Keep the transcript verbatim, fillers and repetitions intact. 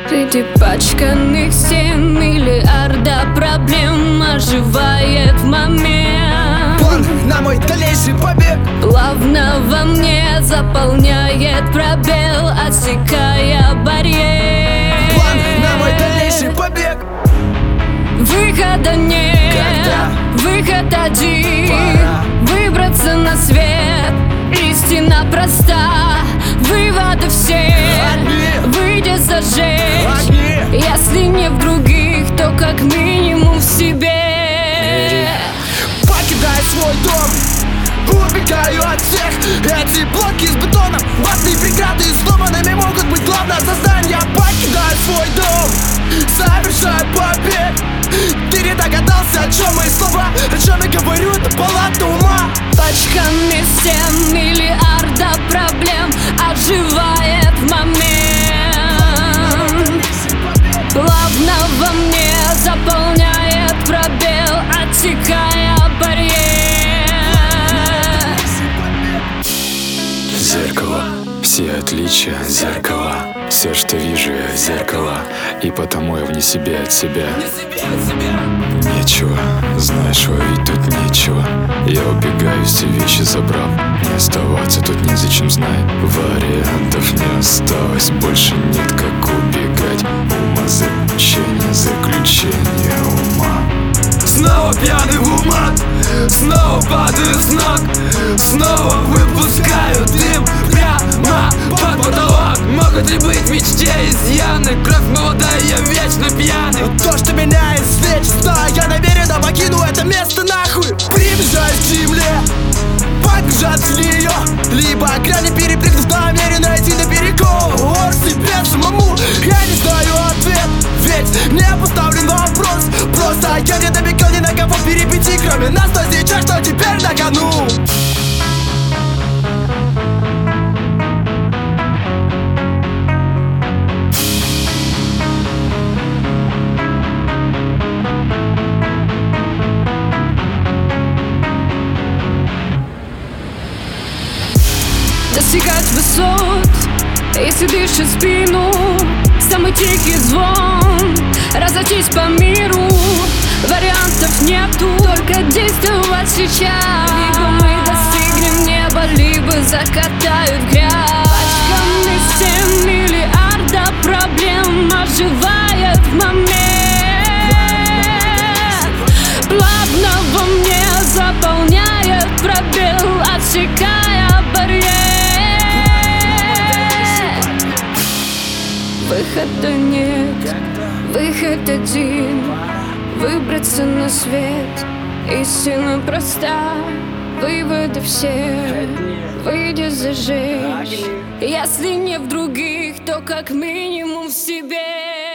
Среди пачканных стен миллиарда проблем оживает момент. План на мой дальнейший побег Плавно во мне заполняет пробел, отсекая барьер. План на мой дальнейший побег. Выхода нет, Когда? выход один. Пора. Выбраться на свет, истина проста. Выводы все, Одни. выйдя зажечь. Огни. Если не в других, то как минимум в себе. Покидаю свой дом, убегаю от всех. Эти блоки с бетоном, ватные преграды сломанными могут быть главное создание. Покидаю свой дом, совершаю побег. Ты не догадался, о чем мои слова, о чем я говорю, это палата ума. Пачками стен миллиарда проблем оживает момент. Плавно во мне заполняет пробел, отсекая барьер. Зеркало, все отличия зеркала. Все, что вижу я, зеркало. И потому я вне себе от себя. Нечего, знаешь, ловить тут нечего. Я убегаю, все вещи забрав. Не оставаться тут незачем, знай. Вариантов не осталось, больше нет как убегать. Ума заключение, заключение ума. Снова пьяный в умат, снова падаю с ног. Снова выпускаю дым прямо под потолок. Могут ли быть в мечте изъяны? Кровь молодая, я вечно пьяный. То, что меня излечит, да, я намеренно покину это место нахуй. Приближаюсь к земле, подбежать в нее, либо грани перепрыгнув, намеренно найти наперекор себе самому. Я не знаю ответ, ведь мне поставлен вопрос. Просто я не добегал ни на кого перипетий, кроме нас, но сейчас что теперь на кону? Достигать высот, если дышит спину, самый тихий звон. Разойтись по миру, вариантов нету, только действовать сейчас. Либо мы достигнем неба, либо закатают в грязь. Пачками стен миллиарда проблем оживает момент. Плавно во мне заполняет пробел, отсекая барьер. Выхода нет, выход один. Выбраться на свет, истина проста. Выводы все, выйдя зажечь. Если не в других, то как минимум в себе.